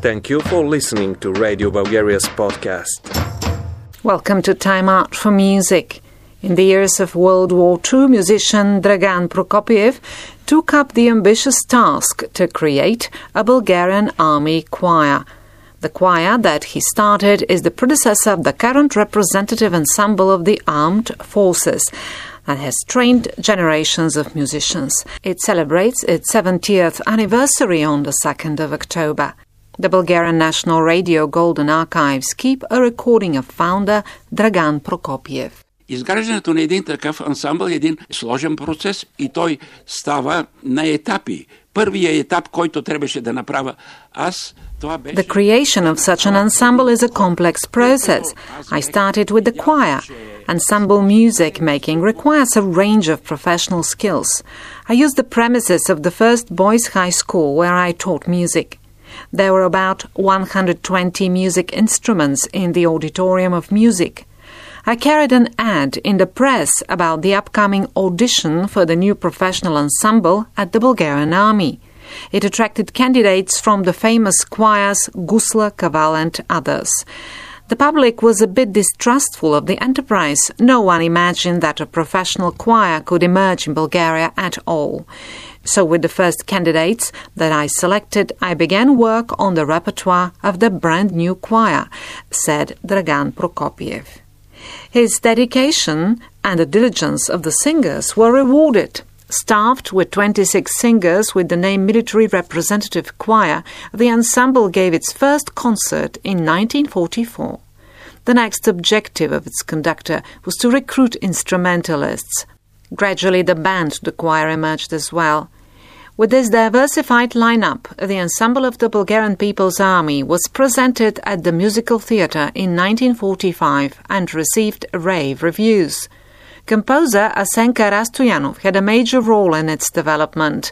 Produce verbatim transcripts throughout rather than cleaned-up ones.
Thank you for listening to Radio Bulgaria's podcast. Welcome to Time Out for Music. In the years of World War Two, musician Dragan Prokopiev took up the ambitious task to create a Bulgarian army choir. The choir that he started is the predecessor of the current representative ensemble of the armed forces and has trained generations of musicians. It celebrates its seventieth anniversary on the second of October. The Bulgarian National Radio Golden Archives keep a recording of founder Dragan Prokopiev. Изграждането на един такъв ансамбъл е един сложен процес и той става на етапи. Първият етап, който трябваше да направя аз, това беше... The creation of such an ensemble is a complex process. I started with the choir. Ensemble music making requires a range of professional skills. I used the premises of the first boys' high school where I taught music. There were about one hundred twenty music instruments in the auditorium of music. I carried an ad in the press about the upcoming audition for the new professional ensemble at the Bulgarian Army. It attracted candidates from the famous choirs Gusla, Kaval and others. The public was a bit distrustful of the enterprise. No one imagined that a professional choir could emerge in Bulgaria at all. So with the first candidates that I selected, I began work on the repertoire of the brand new choir, said Dragan Prokopiev. His dedication and the diligence of the singers were rewarded. Staffed with twenty-six singers with the name Military Representative Choir, the ensemble gave its first concert in nineteen forty-four. The next objective of its conductor was to recruit instrumentalists. Gradually the band, the choir, emerged as well. With this diversified lineup, the ensemble of the Bulgarian People's Army was presented at the Musical Theatre in nineteen forty-five and received rave reviews. Composer Asenka Rastoyanov had a major role in its development,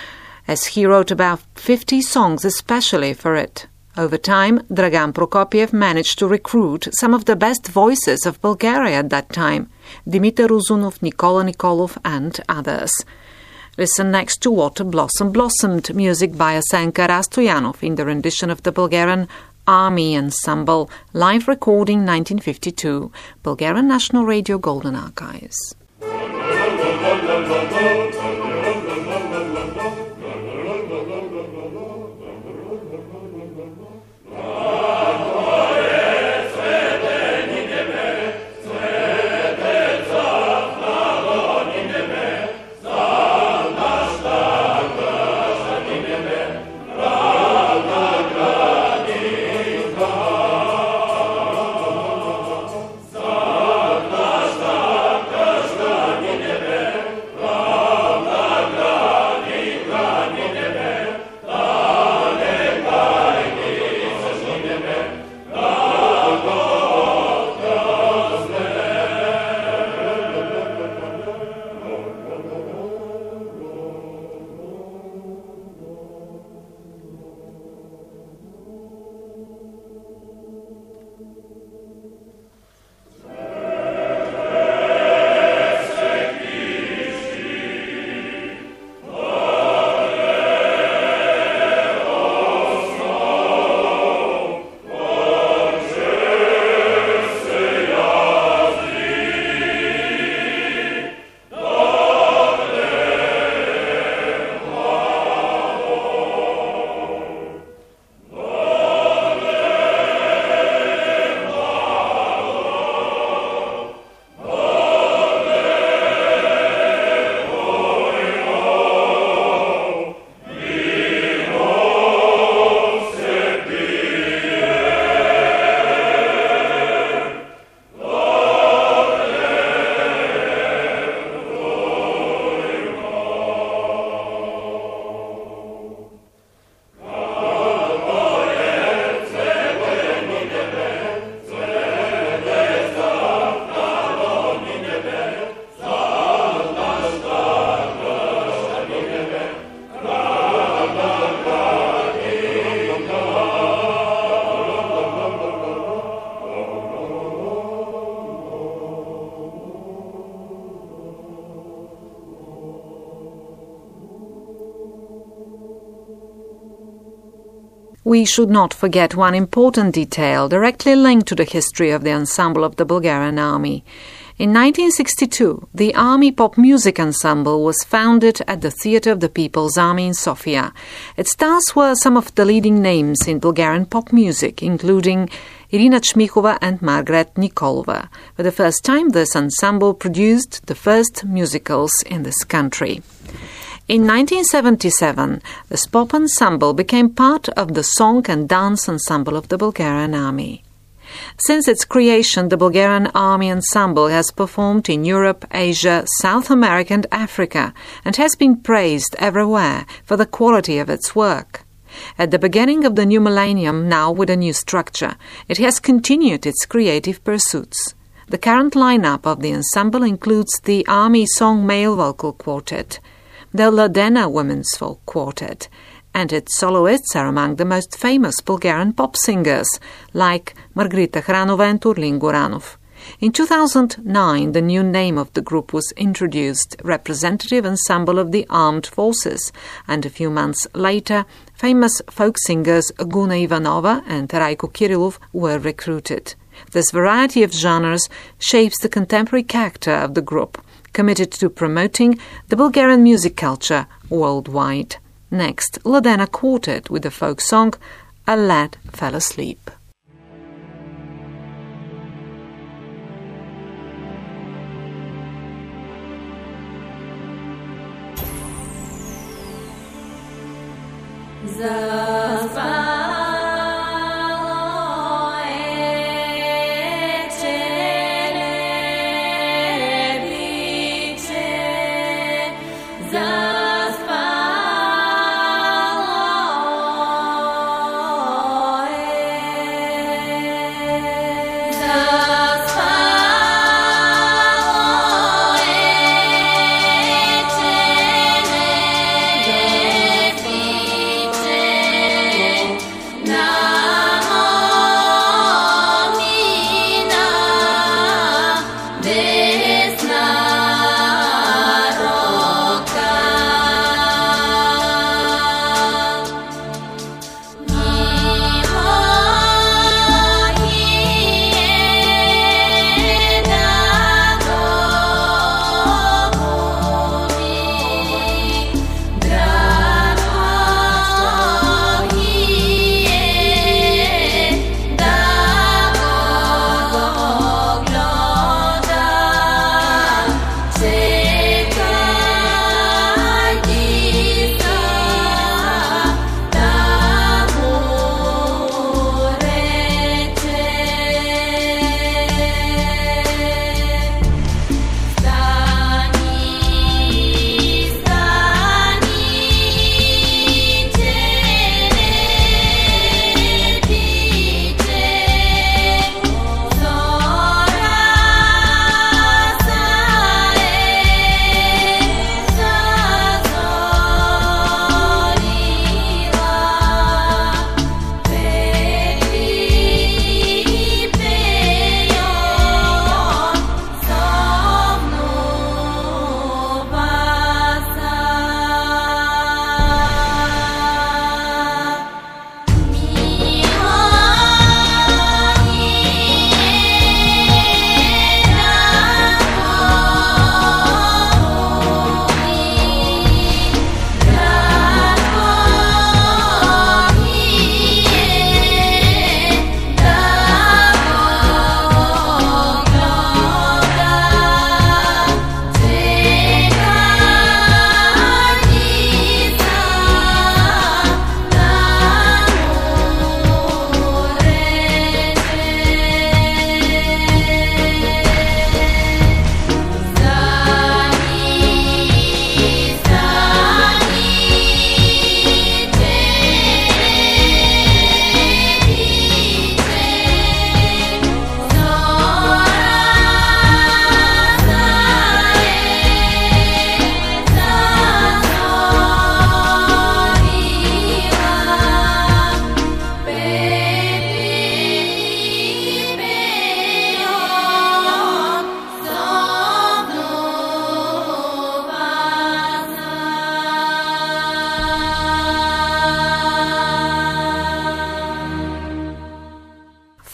as he wrote about fifty songs especially for it. Over time, Dragan Prokopiev managed to recruit some of the best voices of Bulgaria at that time, Dimitar Uzunov, Nikola Nikolov and others. Listen next to Water Blossom Blossomed, music by Asenka Rastoyanov in the rendition of the Bulgarian Army Ensemble, live recording nineteen fifty-two, Bulgarian National Radio Golden Archives. Ah We should not forget one important detail directly linked to the history of the ensemble of the Bulgarian Army. In nineteen sixty-two, the Army Pop Music Ensemble was founded at the Theatre of the People's Army in Sofia. Its stars were some of the leading names in Bulgarian pop music, including Irina Chmichova and Margaret Nikolova. For the first time, this ensemble produced the first musicals in this country. In nineteen seventy-seven, this pop ensemble became part of the song and dance ensemble of the Bulgarian Army. Since its creation, the Bulgarian Army Ensemble has performed in Europe, Asia, South America and Africa, and has been praised everywhere for the quality of its work. At the beginning of the new millennium, now with a new structure, it has continued its creative pursuits. The current lineup of the ensemble includes the Army Song Male Vocal Quartet, the Ladena Women's Folk Quartet, and its soloists are among the most famous Bulgarian pop singers, like Margarita Hranova and Turlin Goranov. In two thousand nine, the new name of the group was introduced, Representative Ensemble of the Armed Forces, and a few months later, famous folk singers Guna Ivanova and Raiko Kirillov were recruited. This variety of genres shapes the contemporary character of the group, committed to promoting the Bulgarian music culture worldwide. Next, Ladena Quartet with the folk song A Lad Fell Asleep.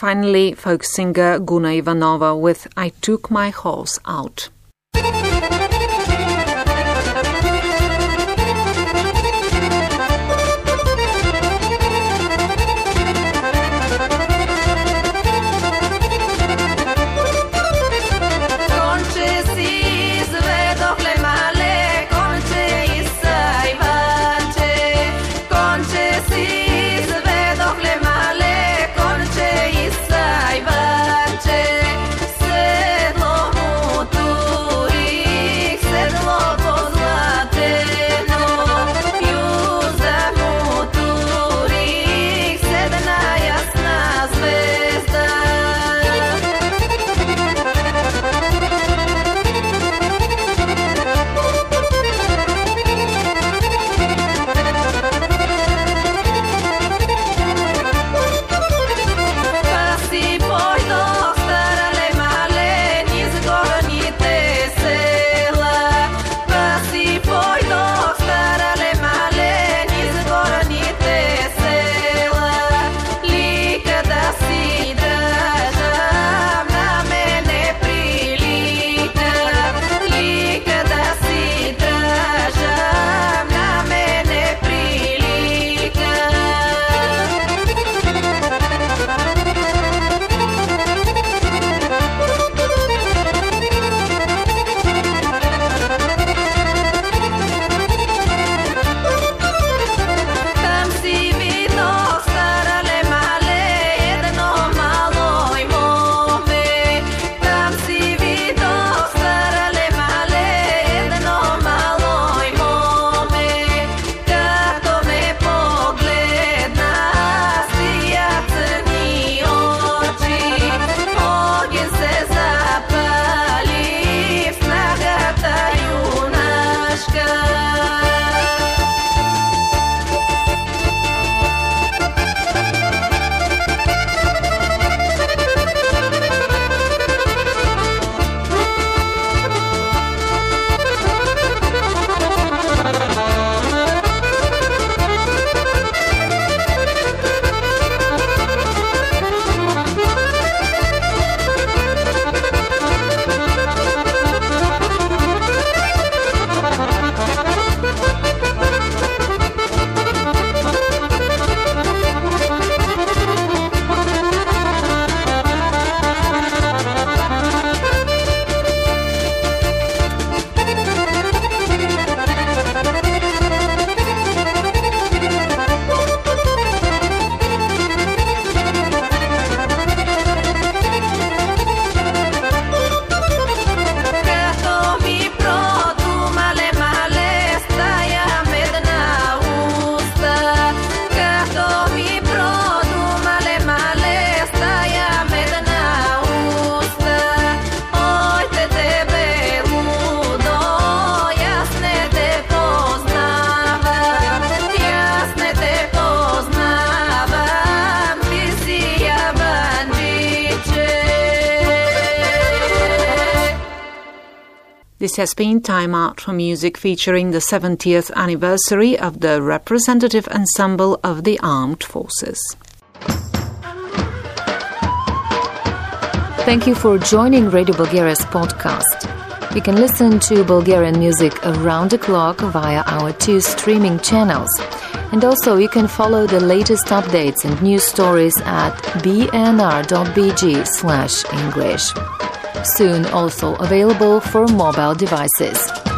Finally, folk singer Guna Ivanova with I Took My Horse Out. This has been Time Out for Music, featuring the seventieth anniversary of the representative ensemble of the armed forces. Thank you for joining Radio Bulgaria's podcast. You can listen to Bulgarian music around the clock via our two streaming channels. And also you can follow the latest updates and news stories at b n r dot b g slash English. Soon also available for mobile devices.